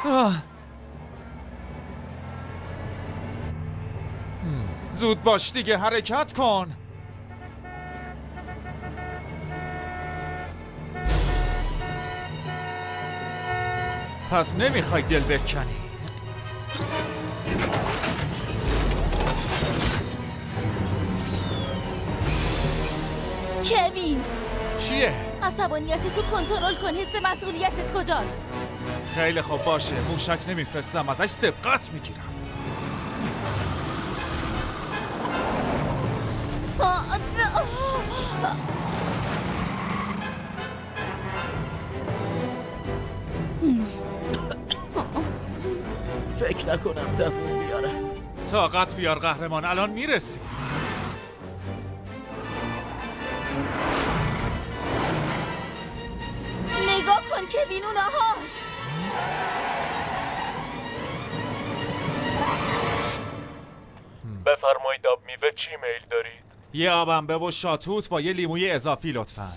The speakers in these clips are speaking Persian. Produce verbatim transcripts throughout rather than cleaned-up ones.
زود باش دیگه، حرکت کن. پس نمیخوای دل بکنی. کوین چیه؟ عصبانیت تو کنترل کن. حس مسئولیتت کجاست؟ خیلی خوب باشه، موشک نمیفرستم، ازش سبقت میگیرم. فکر نکنم دووم بیاره. طاقت بیار قهرمان، الان میرسی. نگاه کن کوین اونهاش. بفرمایید آب میوه چی میل دارید؟ یه آبنبه و شاتوت با یه لیموی اضافی لطفاً.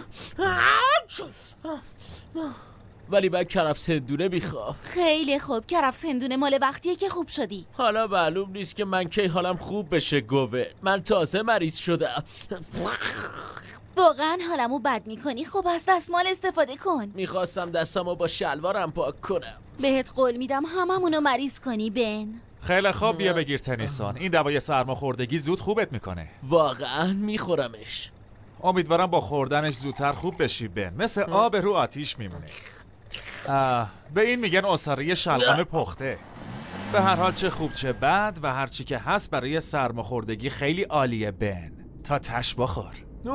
ولی بعد کرفس هندونه میخوام. خیلی خوب، کرفس هندونه مال وقتیه که خوب شدی. حالا معلوم نیست که من کی حالم خوب بشه گوه. من تازه مریض شدم. واقعا حالمو بد میکنی. خب از دستمال استفاده کن. میخواستم دستمو با شلوارم پاک کنم. بهت قول میدم هممونو مریض کنی بن. خیلی خوب، بیا بگیر تنیسون. این دوای سرماخوردگی زود خوبت میکنه. واقعا میخورمش. امیدوارم با خوردنش زودتر خوب بشی بن. مثل آب رو آتیش میمونه. به این میگن عصاره شلغم پخته. به هر حال چه خوب چه بد و هر چی که هست برای سرماخوردگی خیلی عالیه بن. تا تش بخور.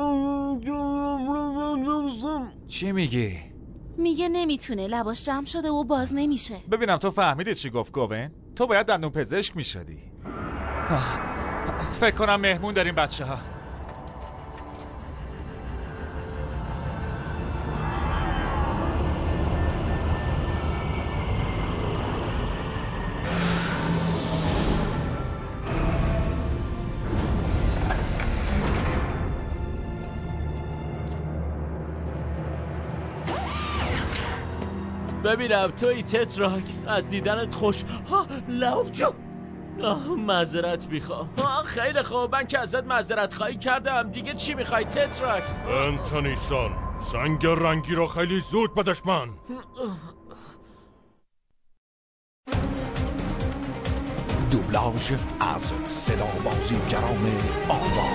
چی میگی؟ میگه نمیتونه، لباش جمع شده و باز نمیشه. ببینم تو فهمیدی چی گفت گوون؟ تو باید دندون پزشک میشدی. فکر کنم مهمون داریم بچه ها. ببینم توی تتراکس، از دیدنت خوش. ها لب جو. معذرت میخوام. خیلی خوب، من که ازت معذرت خواهی کردم. دیگه چی میخوای تتراکس؟ انتونیسون، سنگ رنگی رو خیلی زود بدش من. دوبلاژ از صدا بازیگران آوا.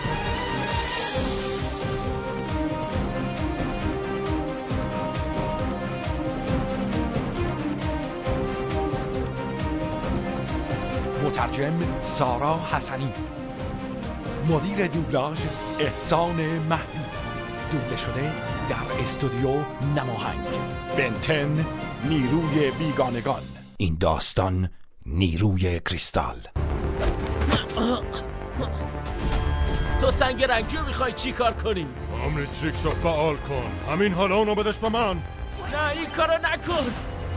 مترجم سارا حسنی. مدیر دوبلاژ احسان مهدی. دوبله شده در استودیو نماهنگ. بنتن نیروی بیگانگان. این داستان نیروی کریستال. تو سنگ رنگی رو میخوای چی کار کنی؟ آمریتریکس رو فعال کن. همین حالا اونو بدش به من. نه این کارو نکن.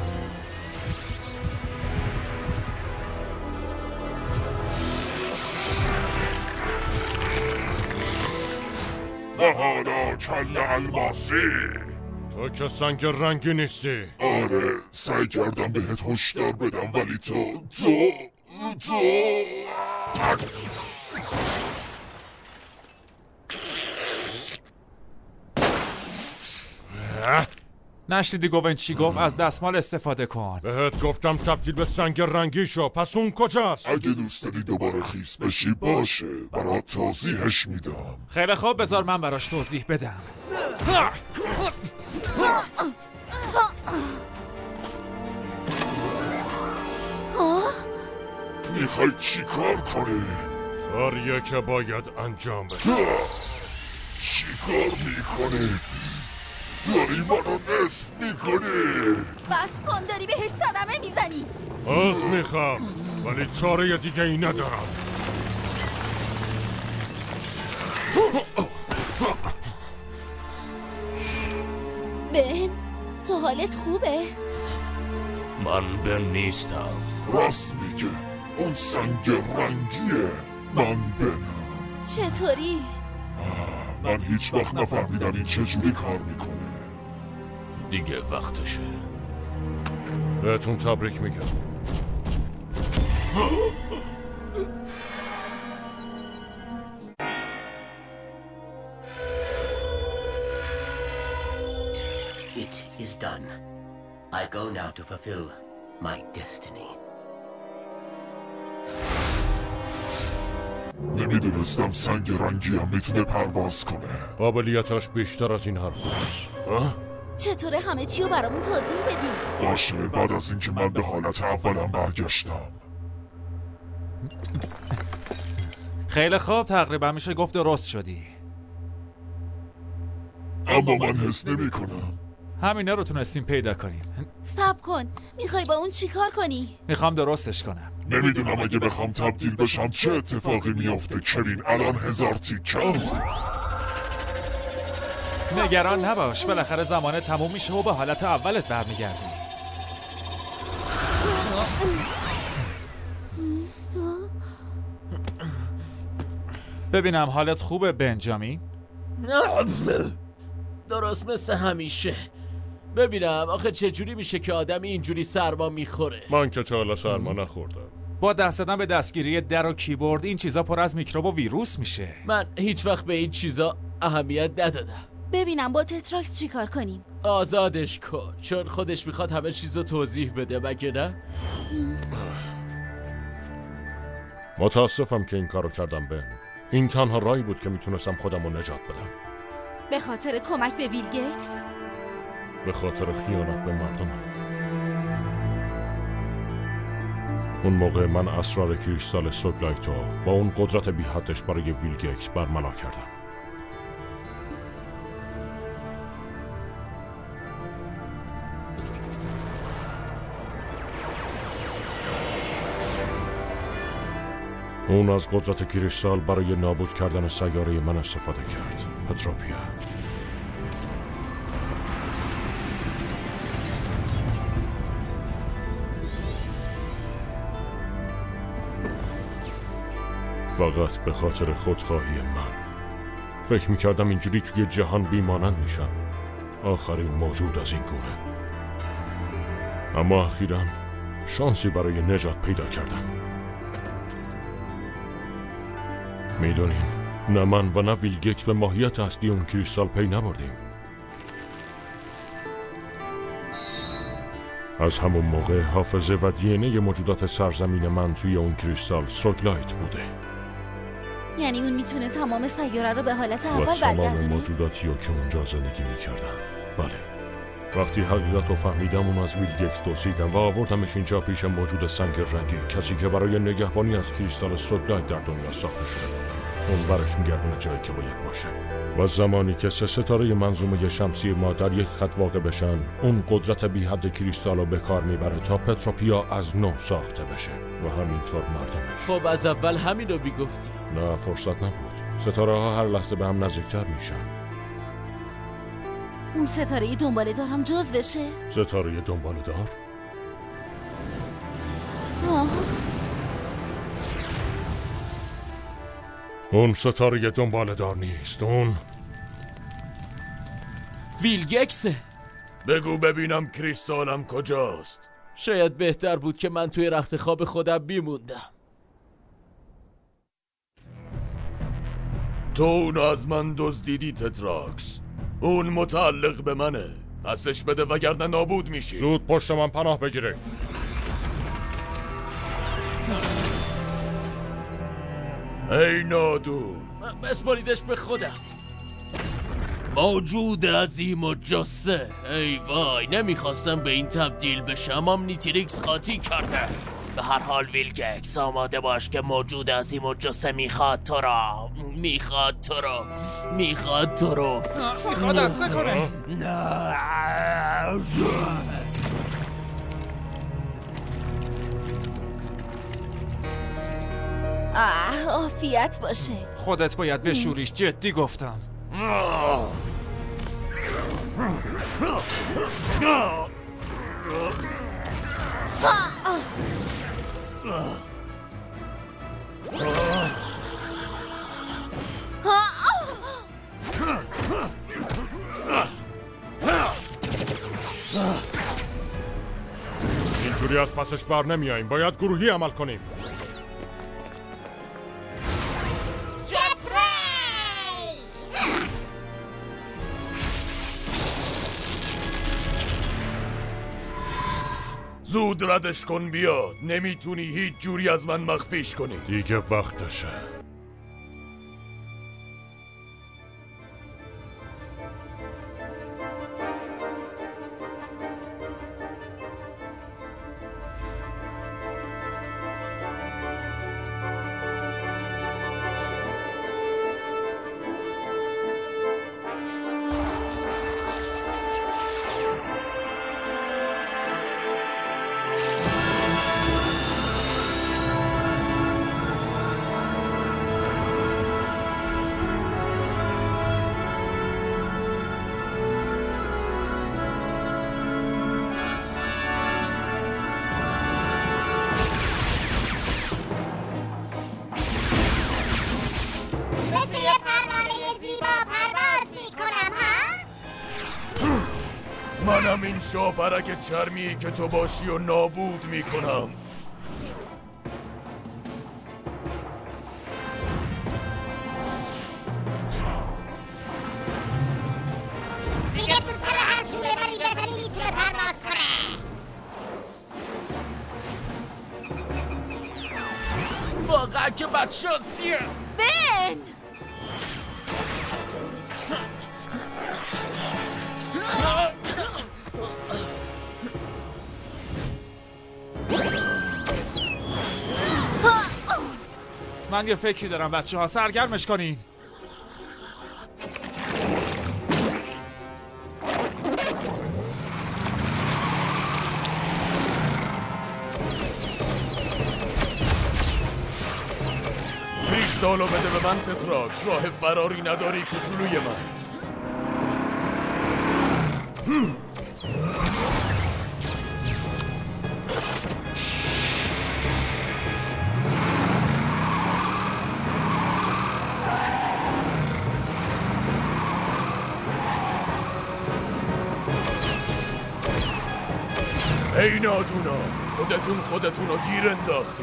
و حالا کل الماسی. تو که سنگ رنگی نیستی. آره سعی کردم بهت هشدار بدم ولی تو تو تو نشنیدی گوون چی گفت؟ از دستمال استفاده کن. بهت گفتم تبدیل به سنگ رنگی شو. پس اون کجاست؟ اگه دوست داری دوباره خیس بشی باشه، برات توضیحش میدم. خیلی خوب، بذار من براش توضیح بدم. میخوای چی کار کنی؟ کاریه که باید انجام بشه. چی کار میکنی؟ داری منو نصف میکنی؟ بس کن، داری بهش صدمه میزنی. باز میخوام ولی چاره دیگه ای ندارم. بن، تو حالت خوبه؟ من بن نیستم. راست میگه، اون سنگ رنگیه. من بنم. چطوری؟ من هیچ وقت نفهمیدم این چجوری کار میکنه. دیگه وقتشه. بهتون تبریک میگم. It is done. I go now to fulfill my destiny. نمیدونستم سنگ رنگی هم میتونه پرواز کنه. قابلیتاش بیشتر از این حرف هست. چطوره همه چی رو برامون توضیح بدیم؟ باشه، بعد از اینکه من به حالت اولم برگشتم. خیلی خوب، تقریبا میشه گفت درست شدی. اما من حس نمی کنم. همینا رو تونستیم پیدا کنیم. صبر کن، میخوای با اون چی کار کنی؟ میخوام درستش کنم. نمیدونم اگه بخوام تبدیل بشم چه اتفاقی میافته. کرین الان هزار تیکه. نگران نباش، بالاخره زمان تموم میشه و به حالت اولت برمیگردی. ببینم حالت خوبه بنجامین؟ درست مثل همیشه. ببینم آخه چجوری میشه که آدم اینجوری سرما میخوره؟ من که چالا سرما نخوردم. با دست دادن به دستگیری در و کیبورد این چیزا پر از میکروب و ویروس میشه. من هیچ وقت به این چیزا اهمیت ندادم. ببینم با تتراکس چی کار کنیم؟ آزادش کن، چون خودش میخواد همه چیزو توضیح بده، مگه نه؟ متاسفم که این کارو کردم بن. این تنها راهی بود که میتونستم خودم رو نجات بدم. به خاطر کمک به ویل گیتس؟ به خاطر خیانت به مردم. اون موقع من اسرار کریستال سوگلایتو با اون قدرت بی حدش برای ویل گیتس برملا کردم. اون از قدرت کریستال برای نابود کردن سیاره من استفاده کرد. پتروپیا. فقط به خاطر خودخواهی من. فکر میکردم اینجوری توی جهان بیمانند میشم، آخرین موجود از این گونه. اما اخیراً شانسی برای نجات پیدا کردم. میدونین نه من و نه ویل گیتس به ماهیت اصلی اون کریستال پی نبردیم. از همون موقع حافظه و دی ان ای موجودات سرزمین من توی اون کریستال سوگلایت بوده. یعنی اون میتونه تمام سیاره رو به حالت و اول تمام برگردونه؟ موجوداتی رو که اونجا زندگی میکردن. بله. وقتی حقیقت رو فهمیدم اون از ویل گیتس دزدیدم و آوردمش اینجا پیش موجود سنگ رنگی، کسی که برای نگهبانی از کریستال سوگلایت در دنیا ساخته شده بود. اون برش میگردونه جایی که باید باشه. و زمانی که سه ستاره منظومه شمسی ما در یک خط واقع بشن، اون قدرت بی حد کریستال رو به کار میبره تا پتروپیا از نو ساخته بشه و همینطور مردمش. خب از اول همین رو بیگفتی. نه فرصت نبود. ستاره ها هر لحظه به هم نزدیکتر میشن. اون ستاره دنباله دار هم جز بشه؟ ستاره دنباله دار؟ آه. اون ستاره دنباله دار نیست. اون ویل گیتسه. بگو ببینم کریستالم کجاست؟ شاید بهتر بود که من توی رخت خواب خودم بیموندم. تو اون از من دزدیدی تتراکس. اون متعلق به منه. پسش بده وگرنه نابود میشی. زود پشت من پناه بگیرید. ای نادون، بسپاریدش به خودم. موجود عظیم و جسه. ای وای، نمیخواستم به این تبدیل بشم. آمنیتریکس قاطی کرده. به هر حال ویل گیتس آماده باش که موجود عظیم و جسه میخواد تو را. میخواد تو را. میخواد تو رو. میخواد عطسه کنه. نه. آه عافیت باشه. خودت باید بشوریش، جدی گفتم. اینجوری از پسش بر نمیاییم. باید گروهی عمل کنیم. زود ردش کن بیاد. نمیتونی هیچ جوری از من مخفیش کنی. دیگه وقتشه. منم این شاپرک چرمی که تو باشی و نابود میکنم. دیگه تو سر هر چی ببری بزنی میتونه پرواز کنه. واقعا که بدشانسیه. بن من یه فکری دارم بچه ها، سرگرمش کنین. کریستالو بده به من تتراکس. راه فراری نداری کوچولوی من. ای نادونا، خودتون خودتون رو گیر انداختی.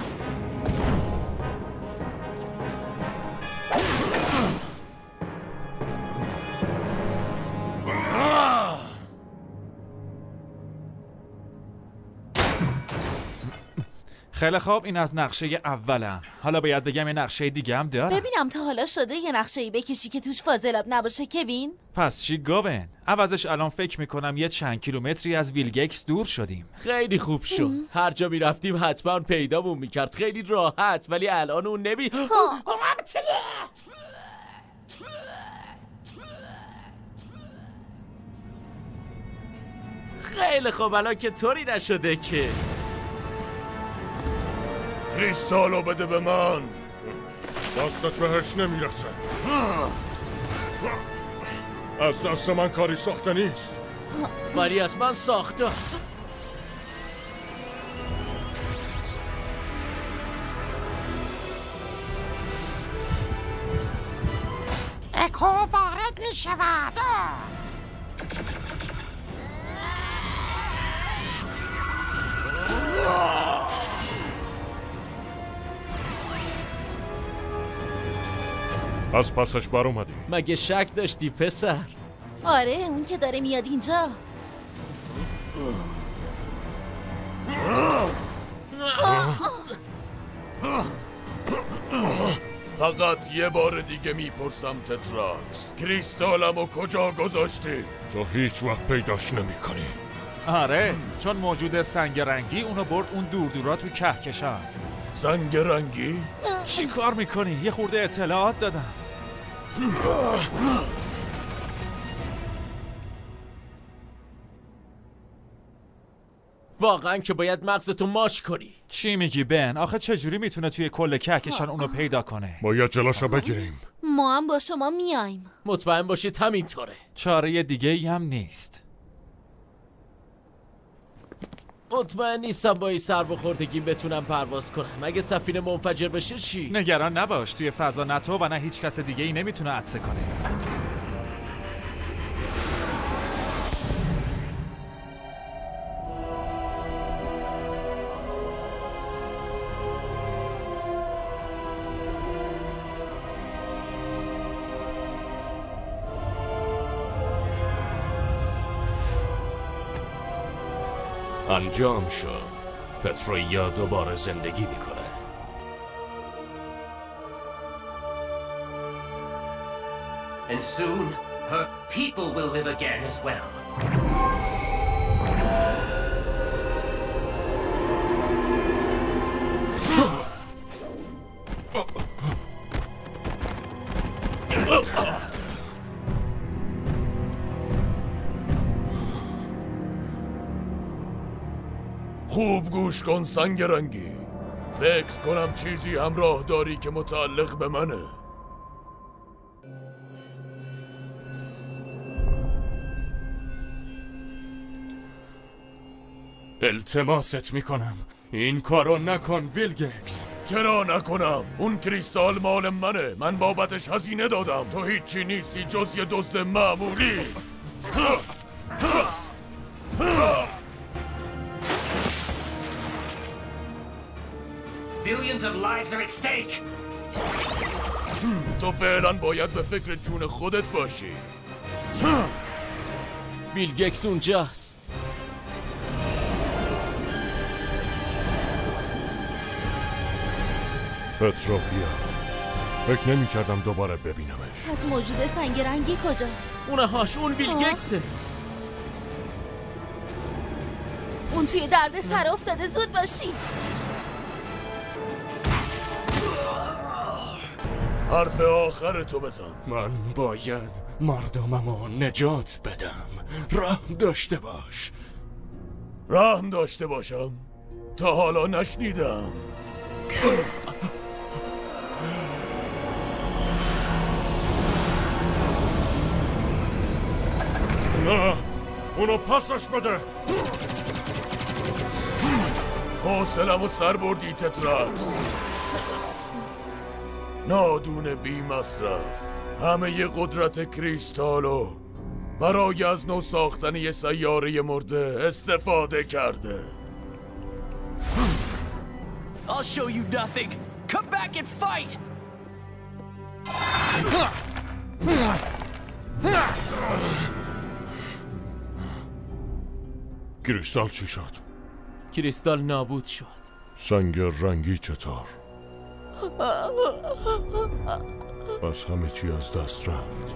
خیلی خوب، این از نقشه اولم. حالا باید بگم یه نقشه دیگه هم دارم. ببینم تا حالا شده یه نقشه‌ای بکشی که توش فاضلاب نباشه کوین؟ پس چی گوین؟ عوضش الان فکر میکنم یه چند کیلومتری از ویلگکس دور شدیم. خیلی خوب شد. هر جا میرفتیم حتما پیدامون میکرد. خیلی راحت. ولی الان اون نمی خیلی خوب، الان که طوری نشده که. کریستالو بده به من. دستت بهش نمیرسه. از دست من کاری ساخته نیست. ولی از من ساخته است. اکو وارد می شود. از پسش بر اومدی. مگه شک داشتی پسر؟ آره، اون که داره میاد اینجا. فقط یه بار دیگه میپرسم تتراکس، کریستالمو کجا گذاشتی؟ تو هیچ وقت پیداش نمی کنی. آره، چون موجود سنگ رنگی اونو برد اون دور دورا تو کهکشان. سنگ رنگی؟ چی کار میکنی؟ یه خورده اطلاعات دادم. واقعا که باید مغزتو ماچ کنی. چی میگی بن؟ آخه چجوری میتونه توی کل کهکشان اونو پیدا کنه؟ باید جلاشو بگیریم. ما هم با شما میایم. مطمئن باشید همینطوره. چاره دیگه ای هم نیست. مطمئن نیستم با این سربخوردگی بتونم پرواز کنم. اگه سفینه منفجر بشه چی؟ نگران نباش، توی فضا نه تو و نه هیچ کس دیگه ای نمیتونه عطسه کنه. انجام شد. پترویا دوباره زندگی میکنه. And soon, her people will live again as well. خوب گوش کن سنگ رنگی. فکر کنم چیزی همراه داری که متعلق به منه. التماست میکنم این کارو نکن ویلگکس. چرا نکنم؟ اون کریستال مال منه. من بابتش هزینه دادم. تو هیچی نیستی جز یه دزد معمولی. Billions of lives are at stake. تو فعلا باید به فکر جون خودت باشی. ویلگکس اونجاست. پتروپیا، فکر نمی کردم دوباره ببینمش. پس موجود سنگ رنگی کجاست؟ اونهاش اون ویلگکسه. اون توی درد سر افتاده. زود باشی. حرف آخر تو بزن. من باید مردممو نجات بدم. رحم داشته باش. رحم داشته باشم؟ تا حالا نشنیدم. نه، اونو پسش بده. حوصله‌مو سر بردی تتراکس. نادون بی مصرف همه ی قدرت کریستالو برای از نو ساختن یه سیاره مرده استفاده کرده. I'll show you nothing. Come back and fight. کریستال چی شد؟ کریستال نابود شد. سنگ رنگی چطور؟ پس همه چی از دست رفت.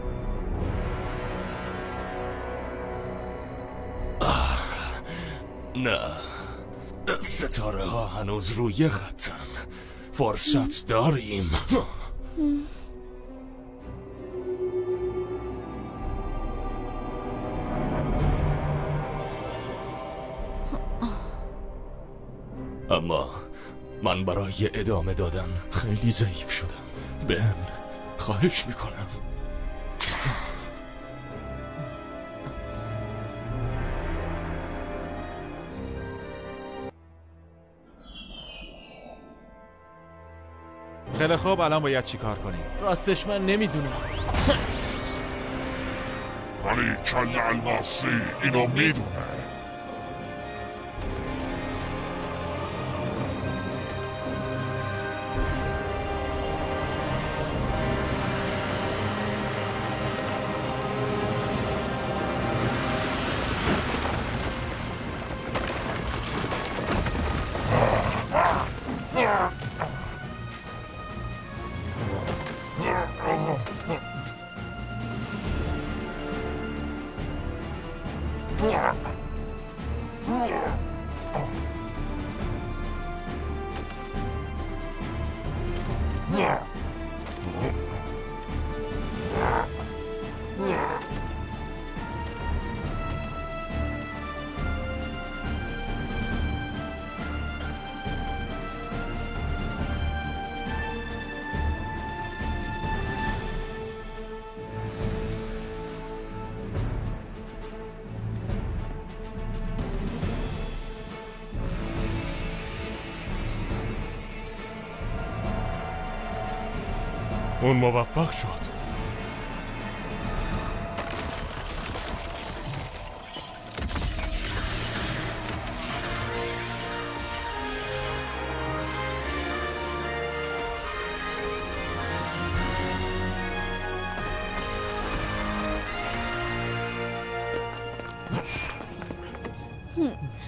نه، ستاره ها هنوز روی خطن. فرصت داریم. اما من برای ادامه دادن خیلی ضعیف شدم. بن، خواهش میکنم. خیلی خوب، الان باید چی کار کنیم؟ راستش من نمیدونم. ولی کل الماسی اینو میدونه. اون موفق شد.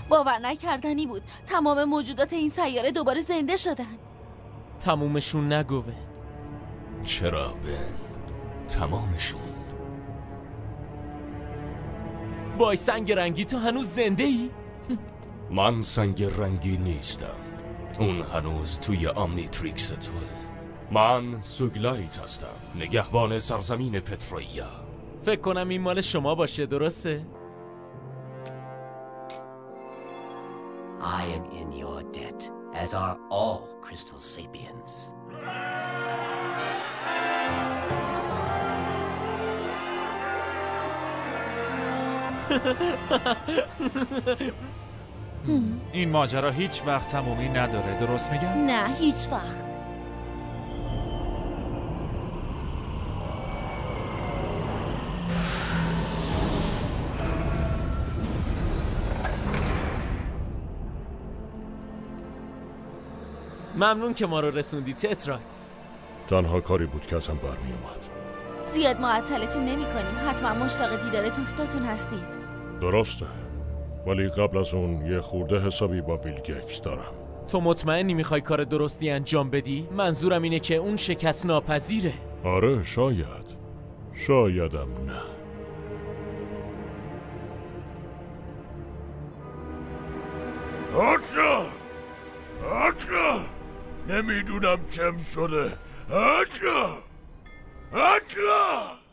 باور نکردنی بود. تمام موجودات این سیاره دوباره زنده شدن. تمومشون نگوه. چرا بن؟ تمامشون. وای سنگ رنگی، تو هنوز زنده ای؟ من سنگ رنگی نیستم. اون هنوز توی آمنیتریکس توه. من سوگلایت هستم، نگهبان سرزمین پترویا. فکر کنم این مال شما باشه، درسته؟ I am in your debt, as are all Crystal Sapiens. این ماجرا هیچ وقت تمومی نداره، درست میگم؟ نه هیچ وقت. ممنون که ما رو رسوندی تتراکس. تنها کاری بود که ازم برمی اومد. زیاد معطلتون نمی کنیم. حتما مشتاق دیدار دوستاتون هستید. درسته، ولی قبل از اون یه خورده حسابی با ویلگکس دارم. تو مطمئنی میخوای کار درستی انجام بدی؟ منظورم اینه که اون شکست ناپذیره. آره شاید، شایدم نه. آجا آجا نمیدونم چم شده. آجا آجا